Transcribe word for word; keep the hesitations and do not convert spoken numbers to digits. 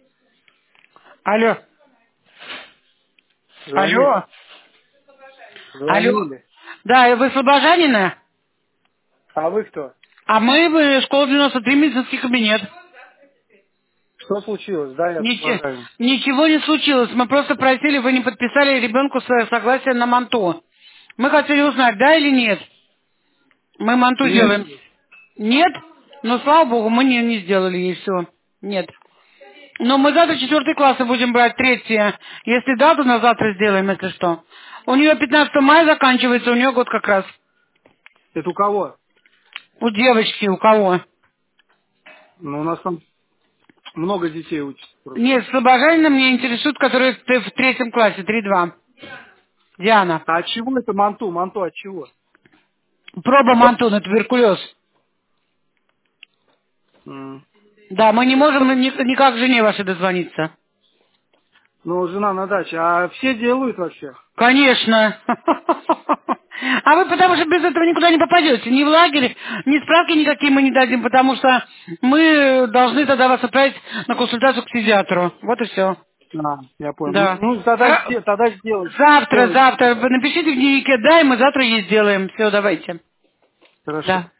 Алло. Звонили. Алло. Алло. Звонили. Да, вы Слобожанина? А вы кто? А мы в школа девяносто три, медицинский кабинет. Что случилось? Да, я Ниче- освобождаю. Ничего не случилось. Мы просто просили, вы не подписали ребенку свое согласие на манту. Мы хотели узнать, да или нет. Мы манту Нет. делаем. Нет? Ну, слава богу, мы не, не сделали ей все. Нет. Но мы завтра четвертый классы будем брать, третье. Если да, то на завтра сделаем, если что. У нее пятнадцатого мая заканчивается, у нее год как раз. Это у кого? У девочки, у кого? Ну, у нас там много детей учатся просто. Нет, Слобожанина мне интересует, который в, в третьем классе, три-два. Диана. А от чего это манту? Манту от чего? Проба манту на туберкулез. М. Да, мы не можем ни- никак к жене вашей дозвониться. Ну, жена на даче. А все делают вообще? Конечно. А вы потому что без этого никуда не попадете. Ни в лагерь, ни справки никакие мы не дадим, потому что мы должны тогда вас отправить на консультацию к педиатру. Вот и все. А, я понял. Ну, Да. ну, тогда, Хра- сде- тогда сделать. Завтра, Сделать. завтра. Вы напишите в дневнике, да, и мы завтра ей сделаем. Все, давайте. Хорошо. Да.